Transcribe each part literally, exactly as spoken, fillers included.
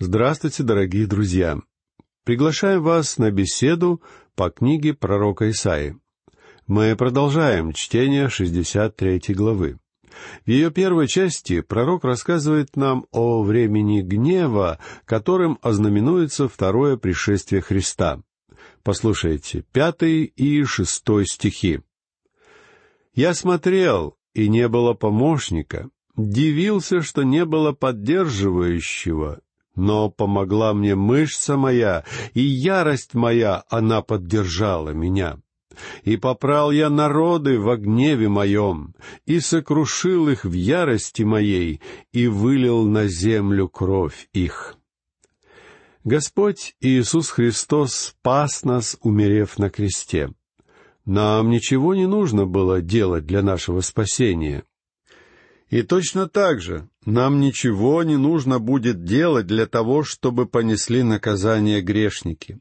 Здравствуйте, дорогие друзья! Приглашаем вас на беседу по книге пророка Исаии. Мы продолжаем чтение шестьдесят третьей главы. В ее первой части пророк рассказывает нам о времени гнева, которым ознаменуется второе пришествие Христа. Послушайте, пятый и шестой стихи. «Я смотрел, и не было помощника, дивился, что не было поддерживающего, но помогла мне мышца моя, и ярость моя, она поддержала меня. И попрал я народы во гневе моем, и сокрушил их в ярости моей, и вылил на землю кровь их». Господь Иисус Христос спас нас, умерев на кресте. Нам ничего не нужно было делать для нашего спасения. И точно так же нам ничего не нужно будет делать для того, чтобы понесли наказание грешники.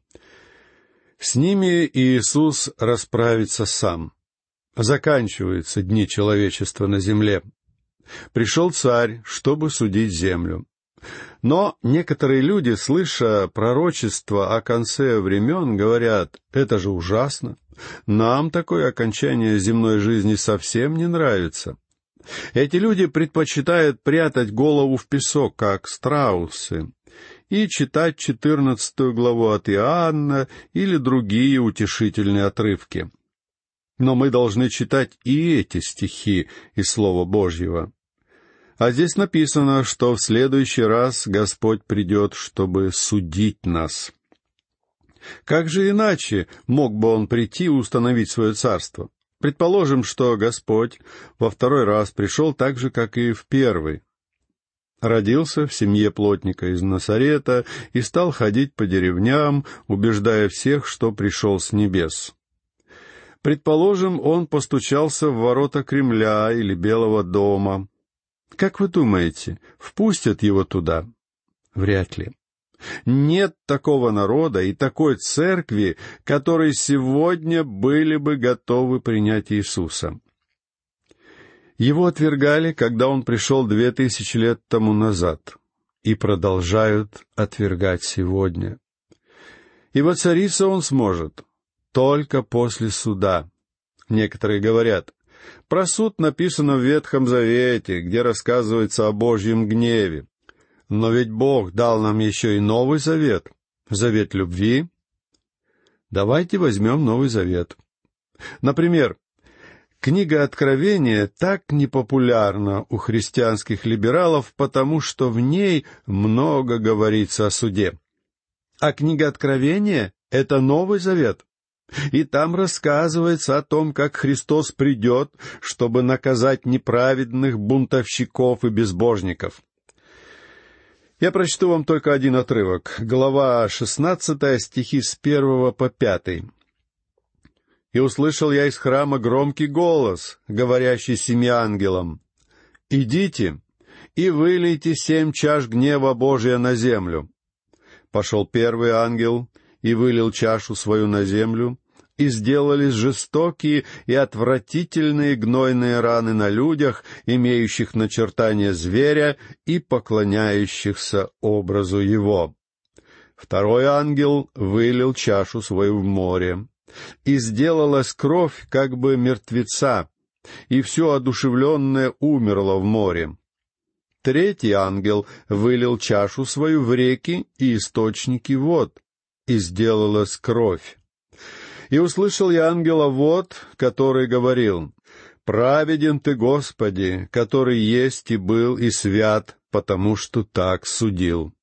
С ними Иисус расправится сам. Заканчиваются дни человечества на земле. Пришел царь, чтобы судить землю. Но некоторые люди, слыша пророчество о конце времен, говорят: «Это же ужасно! Нам такое окончание земной жизни совсем не нравится». Эти люди предпочитают прятать голову в песок, как страусы, и читать четырнадцатую главу от Иоанна или другие утешительные отрывки. Но мы должны читать и эти стихи из Слова Божьего. А здесь написано, что в следующий раз Господь придет, чтобы судить нас. Как же иначе мог бы Он прийти и установить свое царство? Предположим, что Господь во второй раз пришел так же, как и в первый. Родился в семье плотника из Назарета и стал ходить по деревням, убеждая всех, что пришел с небес. Предположим, Он постучался в ворота Кремля или Белого дома. Как вы думаете, впустят Его туда? Вряд ли. Нет такого народа и такой церкви, которые сегодня были бы готовы принять Иисуса. Его отвергали, когда Он пришел две тысячи лет тому назад, и продолжают отвергать сегодня. И воцариться Он сможет только после суда. Некоторые говорят: про суд написано в Ветхом Завете, где рассказывается о Божьем гневе. Но ведь Бог дал нам еще и Новый Завет, Завет любви. Давайте возьмем Новый Завет. Например, книга Откровения так непопулярна у христианских либералов, потому что в ней много говорится о суде. А книга Откровения — это Новый Завет. И там рассказывается о том, как Христос придет, чтобы наказать неправедных бунтовщиков и безбожников. Я прочту вам только один отрывок. Глава шестнадцатая, стихи с первого по пятый. «И услышал я из храма громкий голос, говорящий семи ангелам: идите и вылейте семь чаш гнева Божия на землю. Пошел первый ангел и вылил чашу свою на землю, и сделались жестокие и отвратительные гнойные раны на людях, имеющих начертание зверя и поклоняющихся образу его. Второй ангел вылил чашу свою в море, и сделалась кровь как бы мертвеца, и все одушевленное умерло в море. Третий ангел вылил чашу свою в реки и источники вод, и сделалась кровь. И услышал я ангела вод, который говорил: «Праведен ты, Господи, который есть и был и свят, потому что так судил».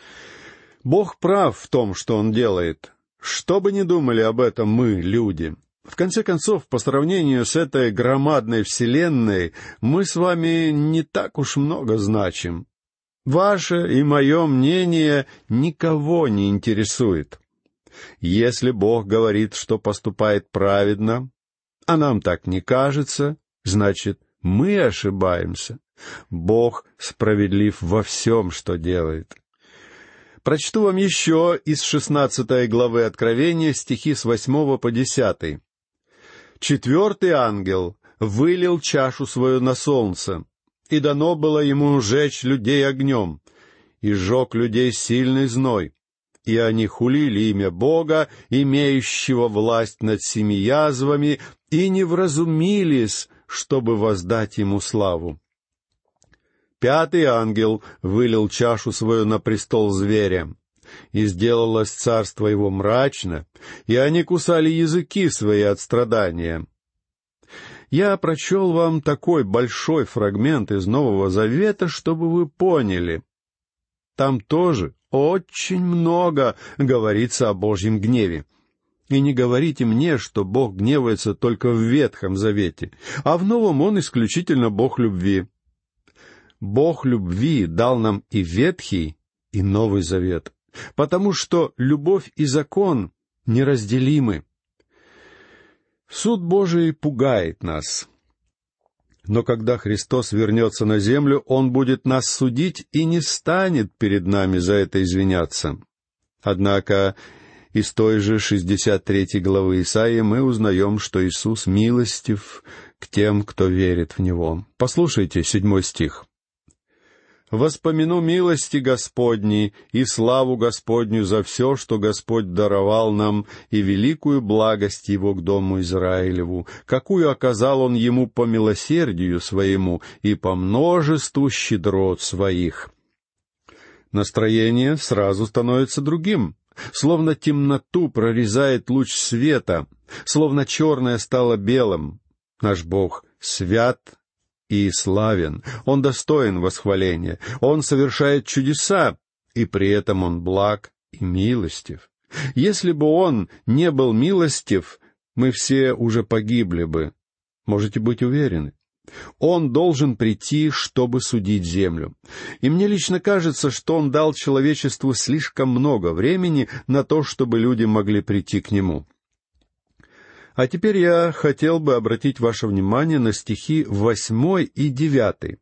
Бог прав в том, что Он делает. Что бы ни думали об этом мы, люди. В конце концов, по сравнению с этой громадной вселенной, мы с вами не так уж много значим. Ваше и мое мнение никого не интересует. Если Бог говорит, что поступает праведно, а нам так не кажется, значит, мы ошибаемся. Бог справедлив во всем, что делает. Прочту вам еще из шестнадцатой главы Откровения стихи с восьмого по десятый. «Четвертый ангел вылил чашу свою на солнце, и дано было ему сжечь людей огнем, и сжег людей сильный зной. И они хулили имя Бога, имеющего власть над семи язвами, и не вразумились, чтобы воздать ему славу. Пятый ангел вылил чашу свою на престол зверя, и сделалось царство его мрачно, и они кусали языки свои от страдания. Я прочел вам такой большой фрагмент из Нового Завета, чтобы вы поняли. Там тоже очень много говорится о Божьем гневе. И не говорите мне, что Бог гневается только в Ветхом Завете, а в Новом Он исключительно Бог любви. Бог любви дал нам и Ветхий, и Новый Завет, потому что любовь и закон неразделимы. Суд Божий пугает нас. Но когда Христос вернется на землю, Он будет нас судить и не станет перед нами за это извиняться. Однако из той же шестьдесят третьей главы Исаии мы узнаем, что Иисус милостив к тем, кто верит в Него. Послушайте седьмой стих. «Воспомяну милости Господни и славу Господню за все, что Господь даровал нам, и великую благость Его к дому Израилеву, какую оказал Он ему по милосердию Своему и по множеству щедрот Своих». Настроение сразу становится другим, словно темноту прорезает луч света, словно черное стало белым. Наш Бог свят и славен, Он достоин восхваления, Он совершает чудеса, и при этом Он благ и милостив. Если бы Он не был милостив, мы все уже погибли бы. Можете быть уверены. Он должен прийти, чтобы судить землю. И мне лично кажется, что Он дал человечеству слишком много времени на то, чтобы люди могли прийти к Нему. А теперь я хотел бы обратить ваше внимание на стихи восьмой и девятый.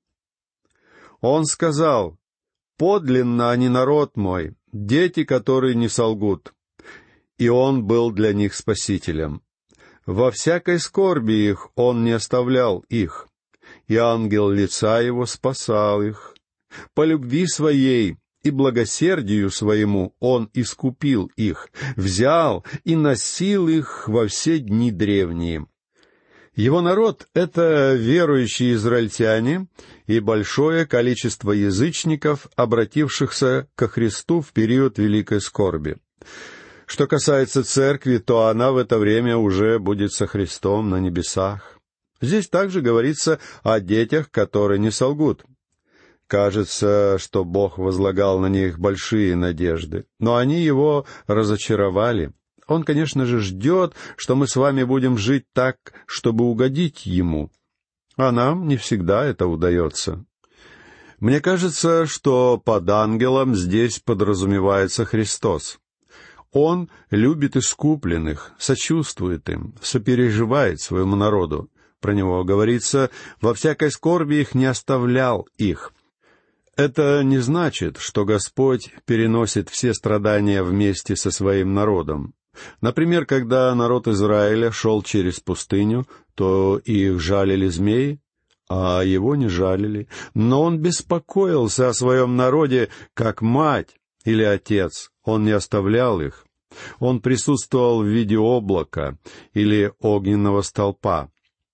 Он сказал: «Подлинно они народ мой, дети, которые не солгут». И Он был для них спасителем. Во всякой скорби их Он не оставлял их, и ангел лица Его спасал их. По любви Своей и благосердию Своему Он искупил их, взял и носил их во все дни древние. Его народ — это верующие израильтяне и большое количество язычников, обратившихся ко Христу в период великой скорби. Что касается церкви, то она в это время уже будет со Христом на небесах. Здесь также говорится о детях, которые не солгут. Кажется, что Бог возлагал на них большие надежды, но они Его разочаровали. Он, конечно же, ждет, что мы с вами будем жить так, чтобы угодить Ему. А нам не всегда это удается. Мне кажется, что под ангелом здесь подразумевается Христос. Он любит искупленных, сочувствует им, сопереживает своему народу. Про Него говорится: «Во всякой скорби их не оставлял их». Это не значит, что Господь переносит все страдания вместе со своим народом. Например, когда народ Израиля шел через пустыню, то их жалили змеи, а его не жалили. Но Он беспокоился о своем народе, как мать или отец. Он не оставлял их. Он присутствовал в виде облака или огненного столпа.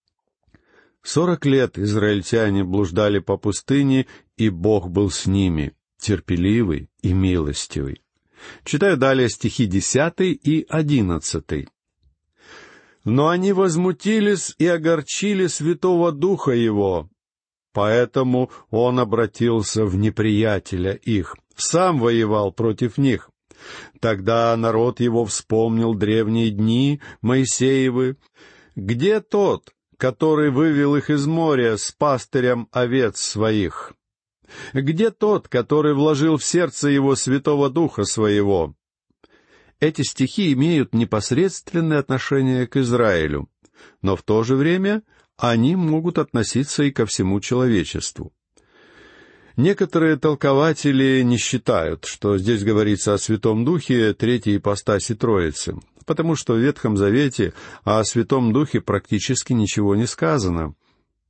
Сорок лет израильтяне блуждали по пустыне, и Бог был с ними, терпеливый и милостивый. Читаю далее стихи десятый и одиннадцатый. «Но они возмутились и огорчили Святого Духа Его, поэтому Он обратился в неприятеля их, сам воевал против них. Тогда народ Его вспомнил древние дни Моисеевы. Где тот, который вывел их из моря с пастырем овец своих? Где тот, который вложил в сердце его Святого Духа Своего?» Эти стихи имеют непосредственное отношение к Израилю, но в то же время они могут относиться и ко всему человечеству. Некоторые толкователи не считают, что здесь говорится о Святом Духе третьей ипостаси Троицы, потому что в Ветхом Завете о Святом Духе практически ничего не сказано.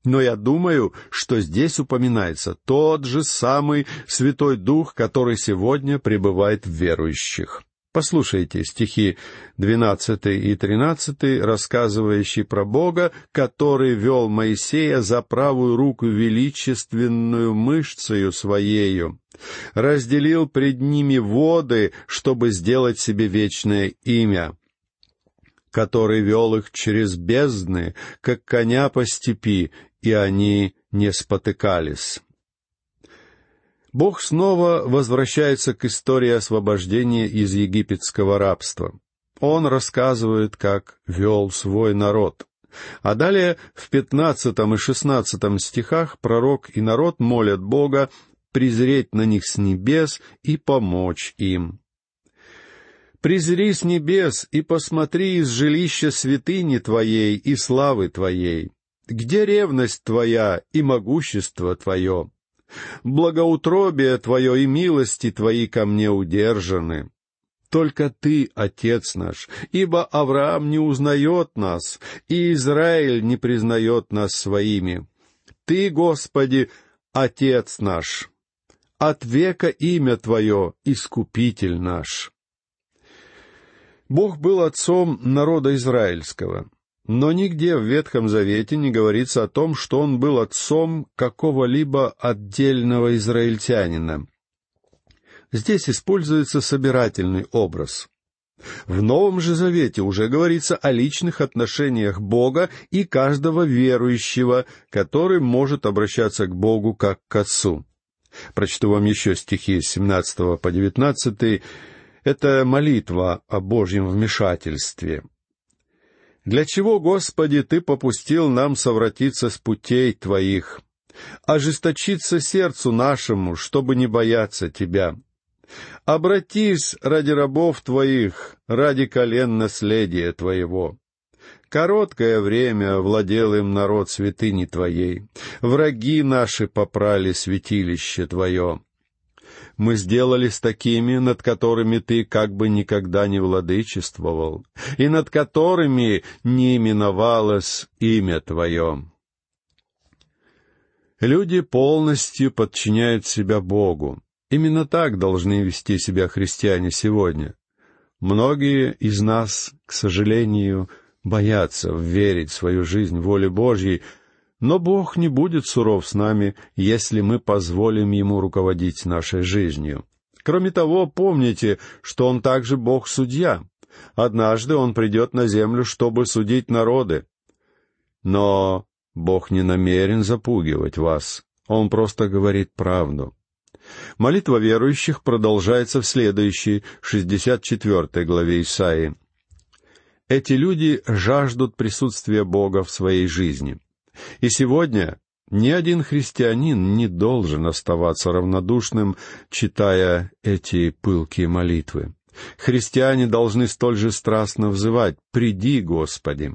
Но я думаю, что здесь упоминается тот же самый Святой Дух, который сегодня пребывает в верующих. Послушайте стихи двенадцатый и тринадцатый, рассказывающие про Бога, который вел Моисея за правую руку величественную мышцею своею, разделил пред ними воды, чтобы сделать себе вечное имя, который вел их через бездны, как коня по степи, и они не спотыкались. Бог снова возвращается к истории освобождения из египетского рабства. Он рассказывает, как вел свой народ. А далее в пятнадцатом и шестнадцатом стихах пророк и народ молят Бога презреть на них с небес и помочь им. «Презри с небес и посмотри из жилища святыни Твоей и славы Твоей. Где ревность Твоя и могущество Твое? Благоутробие Твое и милости Твои ко мне удержаны. Только Ты, Отец наш, ибо Авраам не узнает нас, и Израиль не признает нас своими. Ты, Господи, Отец наш, от века имя Твое, Искупитель наш». Бог был отцом народа израильского, но нигде в Ветхом Завете не говорится о том, что Он был отцом какого-либо отдельного израильтянина. Здесь используется собирательный образ. В Новом же Завете уже говорится о личных отношениях Бога и каждого верующего, который может обращаться к Богу как к Отцу. Прочту вам еще стихи с семнадцатого по девятнадцатый. Это молитва о Божьем вмешательстве. «Для чего, Господи, Ты попустил нам совратиться с путей Твоих, ожесточиться сердцу нашему, чтобы не бояться Тебя? Обратись ради рабов Твоих, ради колен наследия Твоего. Короткое время владел им народ святыни Твоей, враги наши попрали святилище Твое. Мы сделались такими, над которыми Ты как бы никогда не владычествовал, и над которыми не именовалось имя Твое». Люди полностью подчиняют себя Богу. Именно так должны вести себя христиане сегодня. Многие из нас, к сожалению, боятся верить свою жизнь воле Божьей, но Бог не будет суров с нами, если мы позволим Ему руководить нашей жизнью. Кроме того, помните, что Он также Бог-судья. Однажды Он придет на землю, чтобы судить народы. Но Бог не намерен запугивать вас. Он просто говорит правду. Молитва верующих продолжается в следующей, шестьдесят четвёртой главе Исаии. Эти люди жаждут присутствия Бога в своей жизни. И сегодня ни один христианин не должен оставаться равнодушным, читая эти пылкие молитвы. Христиане должны столь же страстно взывать: «Приди, Господи!»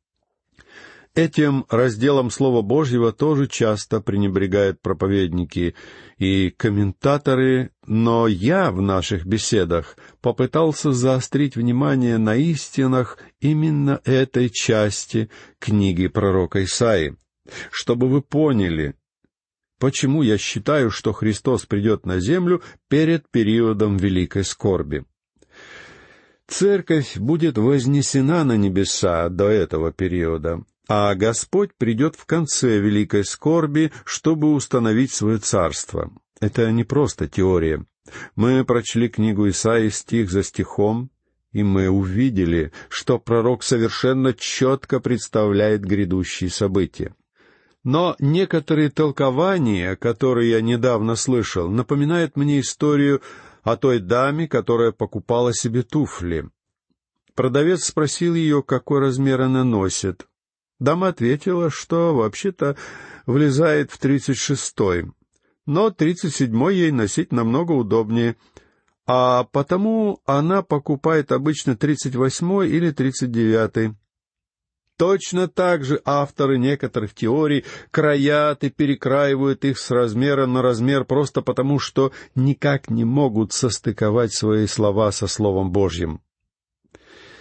Этим разделом Слова Божьего тоже часто пренебрегают проповедники и комментаторы, но я в наших беседах попытался заострить внимание на истинах именно этой части книги пророка Исаии, чтобы вы поняли, почему я считаю, что Христос придет на землю перед периодом великой скорби. Церковь будет вознесена на небеса до этого периода, а Господь придет в конце великой скорби, чтобы установить свое царство. Это не просто теория. Мы прочли книгу Исаии стих за стихом, и мы увидели, что пророк совершенно четко представляет грядущие события. Но некоторые толкования, которые я недавно слышал, напоминают мне историю о той даме, которая покупала себе туфли. Продавец спросил ее, какой размер она носит. Дама ответила, что вообще-то влезает в тридцать шестой, но тридцать седьмой ей носить намного удобнее, а потому она покупает обычно тридцать восьмой или тридцать девятый. Точно так же авторы некоторых теорий краят и перекраивают их с размера на размер просто потому, что никак не могут состыковать свои слова со Словом Божьим.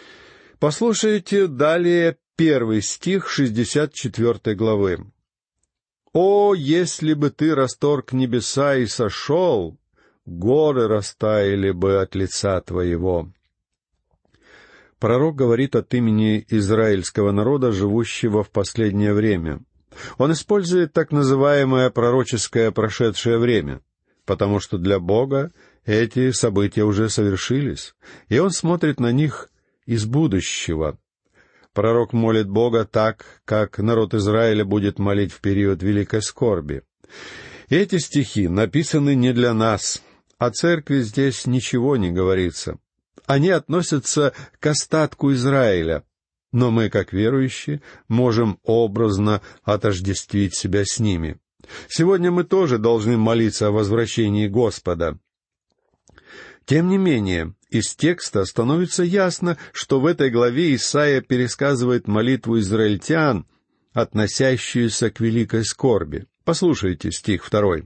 Послушайте далее первый стих шестьдесят четвёртой главы. «О, если бы ты расторг небеса и сошел, горы растаяли бы от лица твоего». Пророк говорит от имени израильского народа, живущего в последнее время. Он использует так называемое пророческое прошедшее время, потому что для Бога эти события уже совершились, и Он смотрит на них из будущего. Пророк молит Бога так, как народ Израиля будет молить в период великой скорби. Эти стихи написаны не для нас. О церкви здесь ничего не говорится. Они относятся к остатку Израиля, но мы, как верующие, можем образно отождествить себя с ними. Сегодня мы тоже должны молиться о возвращении Господа. Тем не менее, из текста становится ясно, что в этой главе Исаия пересказывает молитву израильтян, относящуюся к великой скорби. Послушайте стих второй.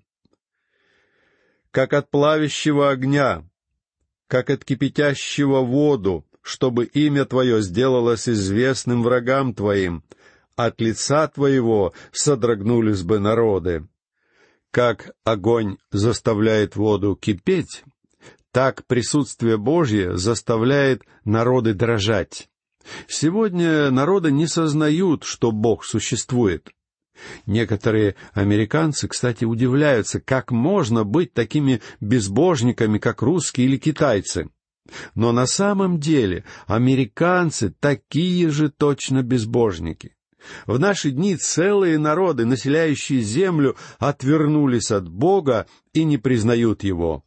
«Как от плавящего огня, как от кипятящего воду, чтобы имя Твое сделалось известным врагам Твоим, от лица Твоего содрогнулись бы народы. Как огонь заставляет воду кипеть, так присутствие Божье заставляет народы дрожать. Сегодня народы не сознают, что Бог существует. Некоторые американцы, кстати, удивляются, как можно быть такими безбожниками, как русские или китайцы. Но на самом деле американцы такие же точно безбожники. В наши дни целые народы, населяющие землю, отвернулись от Бога и не признают Его.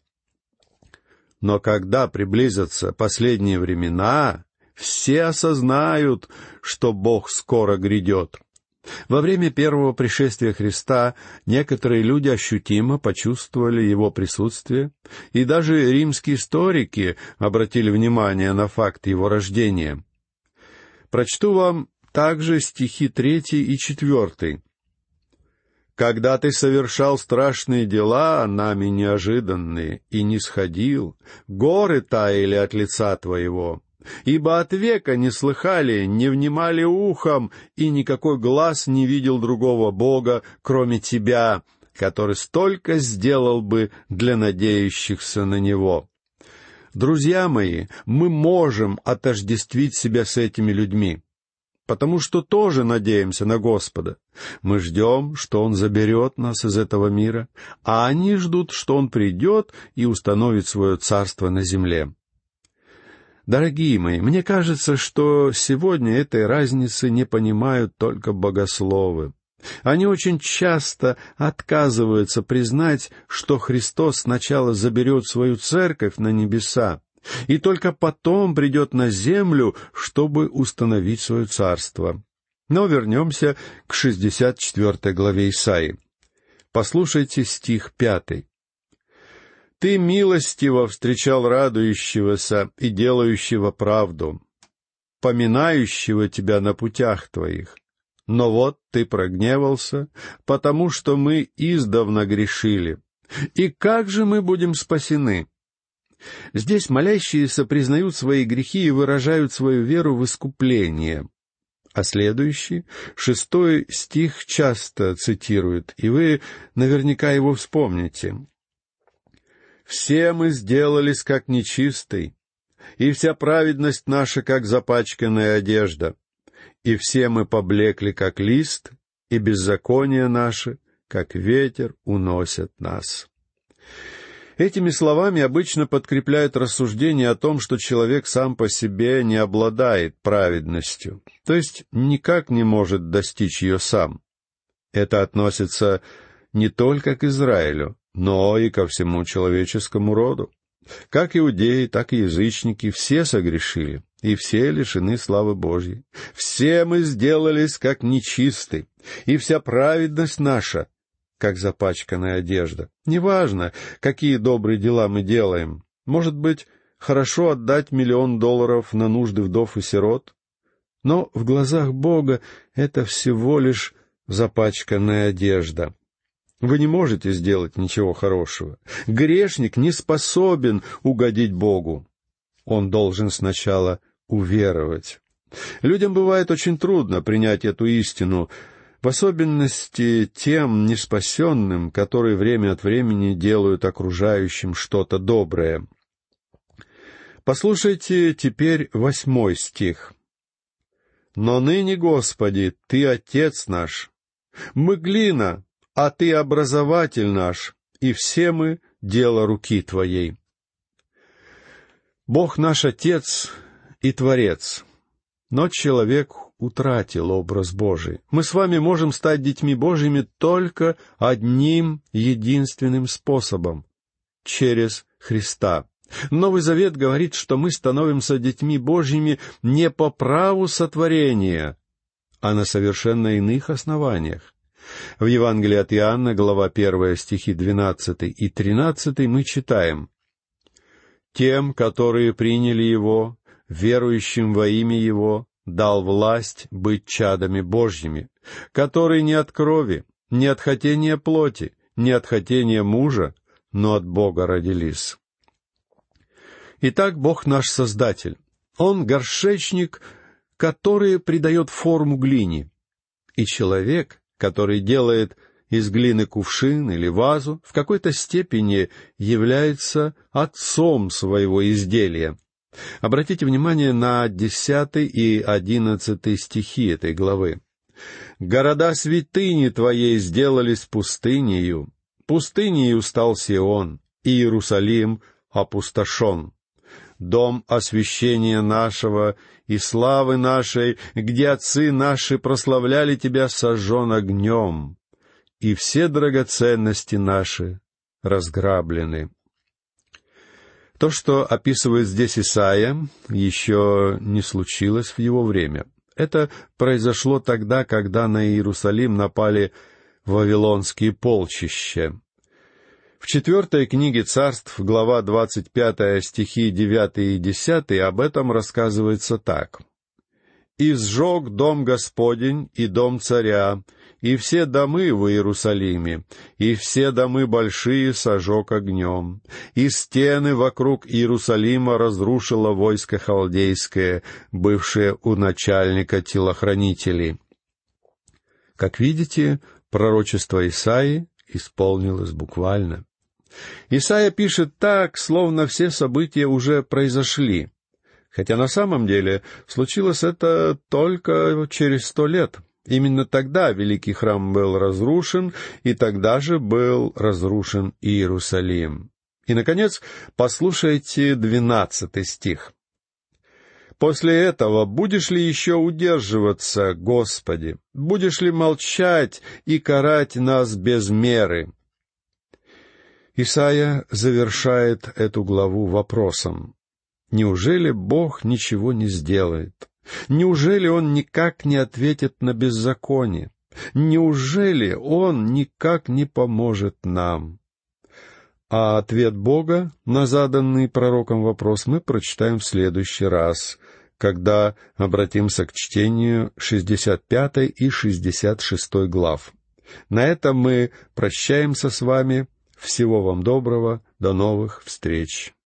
Но когда приблизятся последние времена, все осознают, что Бог скоро грядет. Во время первого пришествия Христа некоторые люди ощутимо почувствовали Его присутствие, и даже римские историки обратили внимание на факт Его рождения. Прочту вам также стихи третий и четвертый. «Когда ты совершал страшные дела, нами неожиданные, и не сходил, горы таяли от лица твоего, ибо от века не слыхали, не внимали ухом, и никакой глаз не видел другого Бога, кроме тебя, который столько сделал бы для надеющихся на Него». Друзья мои, мы можем отождествить себя с этими людьми, потому что тоже надеемся на Господа. Мы ждем, что Он заберет нас из этого мира, а они ждут, что Он придет и установит свое царство на земле. Дорогие мои, мне кажется, что сегодня этой разницы не понимают только богословы. Они очень часто отказываются признать, что Христос сначала заберет свою церковь на небеса, и только потом придет на землю, чтобы установить свое царство. Но вернемся к шестьдесят четвёртой главе Исаии. Послушайте стих пятый. «Ты милостиво встречал радующегося и делающего правду, поминающего тебя на путях твоих. Но вот ты прогневался, потому что мы издавна грешили. И как же мы будем спасены?» Здесь молящиеся признают свои грехи и выражают свою веру в искупление. А следующий, шестой стих часто цитируют, и вы наверняка его вспомните. «Все мы сделались как нечистый, и вся праведность наша, как запачканная одежда, и все мы поблекли, как лист, и беззаконие наше, как ветер, уносят нас». Этими словами обычно подкрепляют рассуждение о том, что человек сам по себе не обладает праведностью, то есть никак не может достичь ее сам. Это относится не только к Израилю, но и ко всему человеческому роду. Как иудеи, так и язычники все согрешили, и все лишены славы Божьей. Все мы сделались как нечисты, и вся праведность наша как запачканная одежда. Неважно, какие добрые дела мы делаем. Может быть, хорошо отдать миллион долларов на нужды вдов и сирот? Но в глазах Бога это всего лишь запачканная одежда. Вы не можете сделать ничего хорошего. Грешник не способен угодить Богу. Он должен сначала уверовать. Людям бывает очень трудно принять эту истину. в особенности тем неспасенным, которые время от времени делают окружающим что-то доброе. Послушайте теперь восьмой стих. «Но ныне, Господи, Ты Отец наш, мы глина, а Ты образователь наш, и все мы дело руки Твоей». Бог наш Отец и Творец, но человек утратил образ Божий. Мы с вами можем стать детьми Божьими только одним единственным способом — через Христа. Новый Завет говорит, что мы становимся детьми Божьими не по праву сотворения, а на совершенно иных основаниях. В Евангелии от Иоанна, глава первая, стихи двенадцатый и тринадцатый, мы читаем: «Тем, которые приняли Его, верующим во имя Его, дал власть быть чадами Божьими, которые не от крови, не от хотения плоти, не от хотения мужа, но от Бога родились». Итак, Бог наш Создатель. Он горшечник, который придает форму глине. И человек, который делает из глины кувшин или вазу, в какой-то степени является отцом своего изделия. Обратите внимание на десятый и одиннадцатый стихи этой главы. «Города святыни Твоей сделались пустынею, пустынею стал Сион, и Иерусалим опустошен. Дом освящения нашего и славы нашей, где отцы наши прославляли Тебя, сожжен огнем, и все драгоценности наши разграблены». То, что описывает здесь Исаия, еще не случилось в его время. Это произошло тогда, когда на Иерусалим напали вавилонские полчища. В четвертой книге Царств, глава двадцать пятая, стихи девятый и десятый, об этом рассказывается так. «И сжег дом Господень и дом царя, и все домы в Иерусалиме, и все домы большие сожег огнем, и стены вокруг Иерусалима разрушило войско халдейское, бывшее у начальника телохранителей». Как видите, пророчество Исаии исполнилось буквально. Исаия пишет так, словно все события уже произошли, хотя на самом деле случилось это только через сто лет. Именно тогда великий храм был разрушен, и тогда же был разрушен Иерусалим. И, наконец, послушайте двенадцатый стих. «После этого будешь ли еще удерживаться, Господи? Будешь ли молчать и карать нас без меры?» Исайя завершает эту главу вопросом. Неужели Бог ничего не сделает? Неужели Он никак не ответит на беззаконие? Неужели Он никак не поможет нам? А ответ Бога на заданный пророком вопрос мы прочитаем в следующий раз, когда обратимся к чтению шестьдесят пятой и шестьдесят шестой глав. На этом мы прощаемся с вами. Всего вам доброго. До новых встреч.